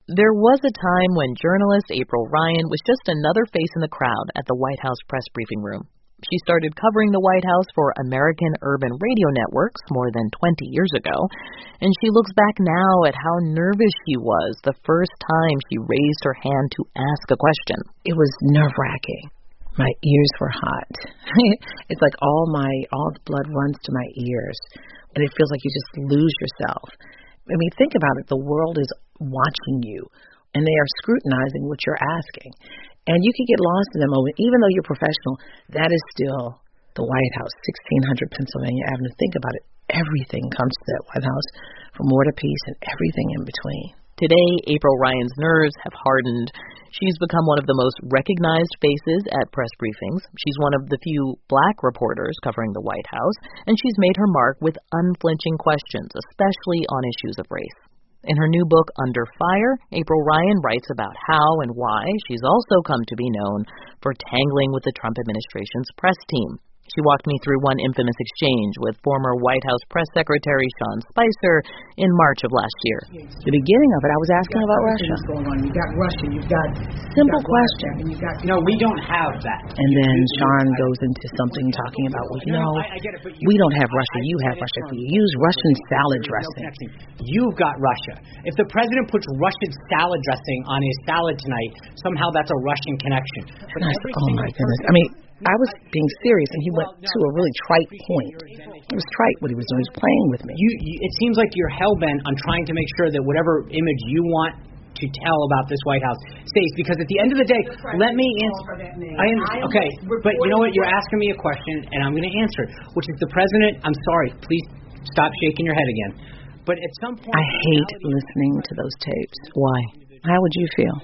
There was a time when journalist April Ryan was just another face in the crowd at the White House press briefing room. She started covering the White House for American Urban Radio Networks more than 20 years ago, and she looks back now at how nervous she was the first time she raised her hand to ask a question. It was nerve-wracking. My ears were hot. It's like all the blood runs to my ears, and it feels like you just lose yourself. I mean, think about it. The world is watching you, and they are scrutinizing what you're asking. And you can get lost in that moment. Even though you're professional, that is still the White House, 1600 Pennsylvania Avenue. Think about it. Everything comes to that White House, from War to Peace and everything in between. Today, April Ryan's nerves have hardened. She's become one of the most recognized faces at press briefings. She's one of the few black reporters covering the White House, and she's made her mark with unflinching questions, especially on issues of race. In her new book, Under Fire, April Ryan writes about how and why she's also come to be known for tangling with the Trump administration's press team. She walked me through one infamous exchange with former White House Press Secretary Sean Spicer in March of last year. The beginning of it, I was asking about Russia. You got Russia, you've got... Simple question. No, we don't have that. And then Sean goes into something talking about, we don't have Russia, you have Russia. You use Russian salad dressing. You've got Russia. If the president puts Russian salad dressing on his salad tonight, somehow that's a Russian connection. But oh my goodness. I mean, I was being serious, and he went to a really trite point. It was trite what he was doing. He was playing with me. It seems like you're hell-bent on trying to make sure that whatever image you want to tell about this White House stays, because at the end of the day, let me answer. Okay, but you know what? You're asking me a question, and I'm going to answer it, which is the president. I'm sorry. Please stop shaking your head again. But at some point, I hate listening to those tapes. Why? How would you feel?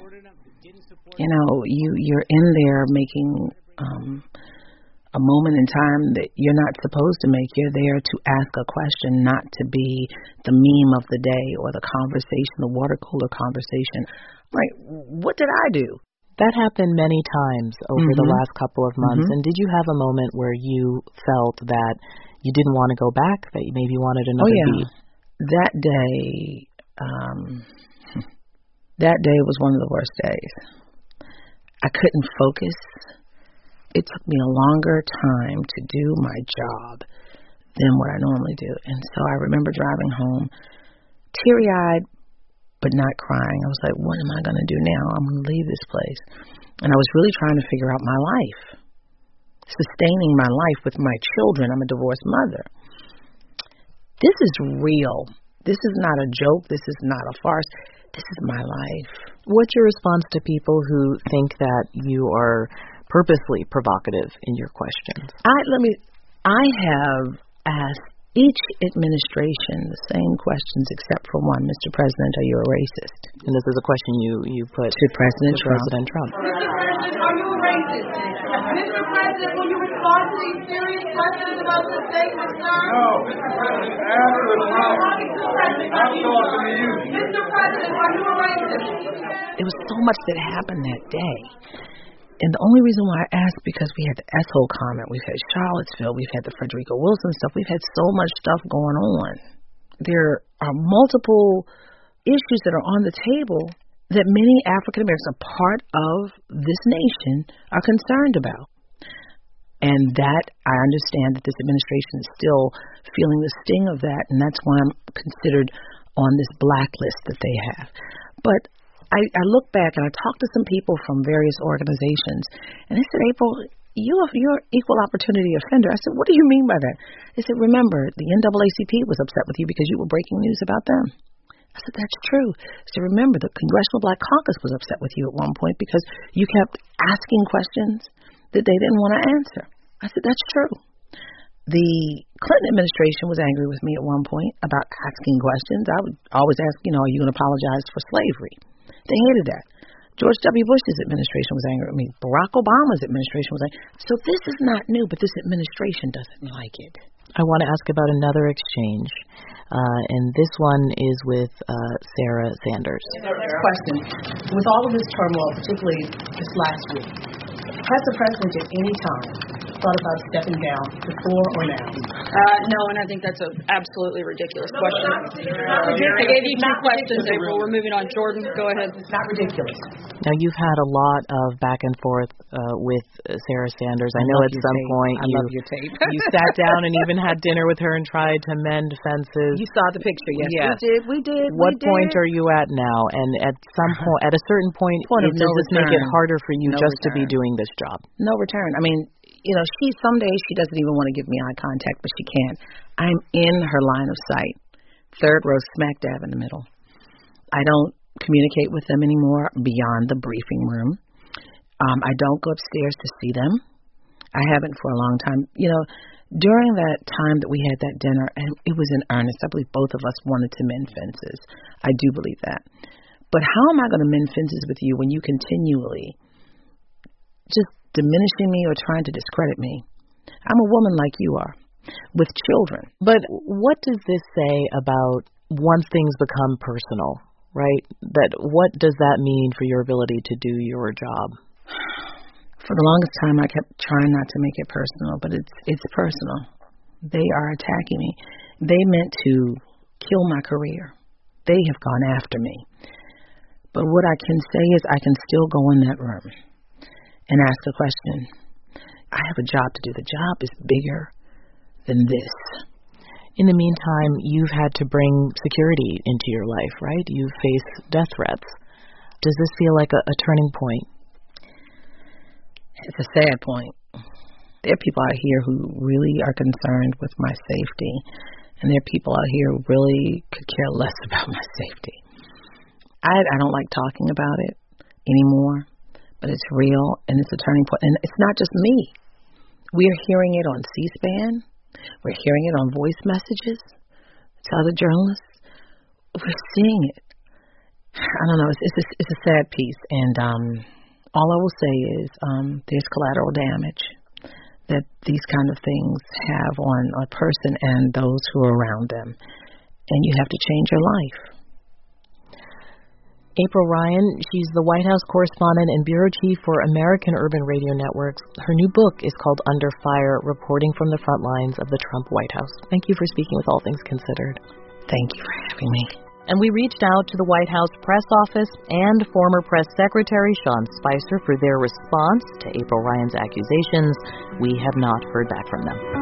You know, you're in there making a moment in time that you're not supposed to make. You're there to ask a question, not to be the meme of the day or the conversation, the water cooler conversation. Like, what did I do? That happened many times over the last couple of months. And did you have a moment where you felt that you didn't want to go back, that you maybe wanted another beat? That day was one of the worst days. I couldn't focus. It took me a longer time to do my job than what I normally do. And so I remember driving home, teary-eyed, but not crying. I was like, what am I going to do now? I'm going to leave this place. And I was really trying to figure out my life, sustaining my life with my children. I'm a divorced mother. This is real. This is not a joke. This is not a farce. This is my life. What's your response to people who think that you are purposely provocative in your questions? I have asked each administration the same questions except for one. Mr. President, are you a racist? And this is a question you put to President Trump. President Trump. Mr. President, are you a racist? Mr. President, will you respond to these serious questions about the statement, sir? No, Mr. President, after the problem, I'm talking to you. Mr. President, are you a racist? There was so much that happened that day. And the only reason why I asked, because we had the Ethel comment, we've had Charlottesville, we've had the Frederica Wilson stuff, we've had so much stuff going on. There are multiple issues that are on the table that many African Americans, a part of this nation, are concerned about. And that, I understand that this administration is still feeling the sting of that, and that's why I'm considered on this blacklist that they have. But I look back and I talked to some people from various organizations, and they said, April, you're equal opportunity offender. I said, what do you mean by that? They said, remember, the NAACP was upset with you because you were breaking news about them. I said, that's true. So remember, the Congressional Black Caucus was upset with you at one point because you kept asking questions that they didn't want to answer. I said, that's true. The Clinton administration was angry with me at one point about asking questions. I would always ask, are you going to apologize for slavery? They hated that. George W. Bush's administration was angry with me. Barack Obama's administration was angry. So this is not new, but this administration doesn't like it. I want to ask about another exchange, and this one is with Sarah Sanders. Question. With all of this turmoil, particularly this last week, has the president at any time thought about stepping down before or now? No, and I think that's an absolutely ridiculous question. I gave you 2 questions, April. We're moving on. Jordan, go ahead. It's not ridiculous. Now, you've had a lot of back and forth with Sarah Sanders. I know at some point I love your tape. you sat down and even had dinner with her and tried to mend fences. You saw the picture, yes. We did. What point are you at now? And at some point, at a certain point does this make it harder for you to be doing this job? No return. I mean, some days she doesn't even want to give me eye contact, but she can't. I'm in her line of sight, 3rd row, smack dab in the middle. I don't communicate with them anymore beyond the briefing room. I don't go upstairs to see them. I haven't for a long time. During that time that we had that dinner, and it was in earnest, I believe both of us wanted to mend fences. I do believe that. But how am I going to mend fences with you when you continually just diminishing me or trying to discredit me? I'm a woman like you are, with children. But what does this say about once things become personal, right? What does that mean for your ability to do your job? For the longest time, I kept trying not to make it personal, but it's personal. They are attacking me. They meant to kill my career. They have gone after me. But what I can say is I can still go in that room and ask a question. I have a job to do. The job is bigger than this. In the meantime, you've had to bring security into your life, right? You face death threats. Does this feel like a turning point? It's a sad point. There are people out here who really are concerned with my safety, and there are people out here who really could care less about my safety. I don't like talking about it anymore, but it's real, and it's a turning point. And it's not just me. We are hearing it on C-SPAN. We're hearing it on voice messages to other journalists. We're seeing it. I don't know. It's a sad piece, and all I will say is there's collateral damage that these kind of things have on a person and those who are around them, and you have to change your life. April Ryan, she's the White House correspondent and bureau chief for American Urban Radio Networks. Her new book is called Under Fire, Reporting from the Front Lines of the Trump White House. Thank you for speaking with All Things Considered. Thank you for having me. And we reached out to the White House press office and former press secretary Sean Spicer for their response to April Ryan's accusations. We have not heard back from them.